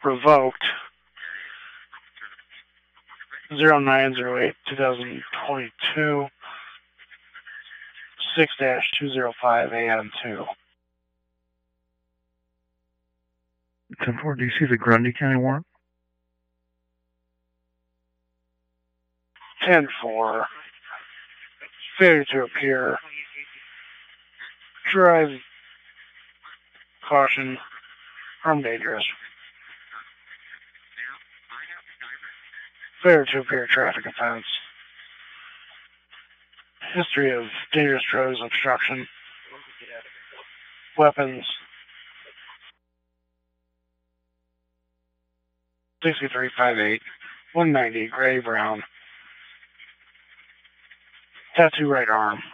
Revoked. 0908-2022. 6-205 AM2. 10-4, do you see the Grundy County warrant? 10-4. Failure to appear. Drive caution. Armed dangerous. Failure to appear traffic offense. History of dangerous drugs, obstruction. Weapons. 6358. 190. Gray Brown. Tattoo right arm.